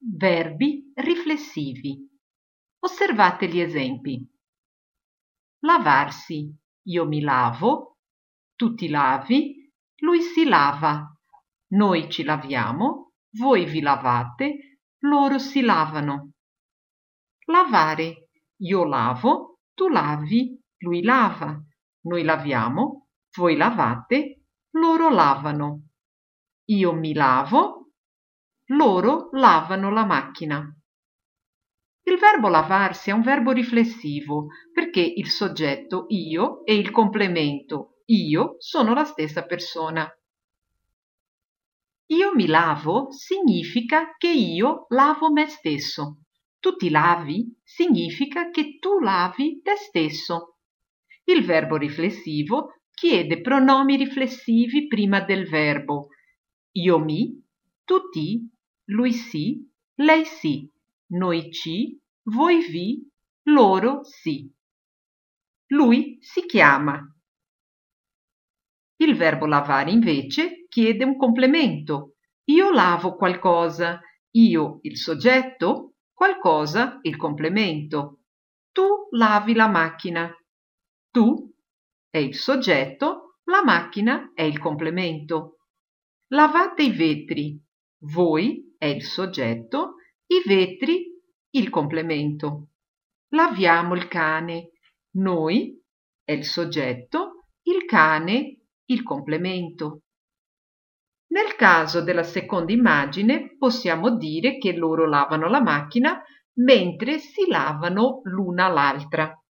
Verbi riflessivi. Osservate gli esempi. Lavarsi. Io mi lavo, tu ti lavi, lui si lava, noi ci laviamo, voi vi lavate, loro si lavano. Lavare. Io lavo, tu lavi, lui lava, noi laviamo, voi lavate, loro lavano. Io mi lavo, loro lavano la macchina. Il verbo lavarsi è un verbo riflessivo perché il soggetto io e il complemento io sono la stessa persona. Io mi lavo significa che io lavo me stesso. Tu ti lavi significa che tu lavi te stesso. Il verbo riflessivo chiede pronomi riflessivi prima del verbo. Io mi, tu ti, lui si, lei si, noi ci, voi vi, loro si. Lui si chiama. Il verbo lavare invece chiede un complemento. Io lavo qualcosa, io il soggetto, qualcosa il complemento. Tu lavi la macchina. Tu è il soggetto, la macchina è il complemento. Lavate i vetri. Voi è il soggetto, i vetri il complemento. Laviamo il cane. Noi è il soggetto, il cane il complemento. Nel caso della seconda immagine possiamo dire che loro lavano la macchina mentre si lavano l'una l'altra.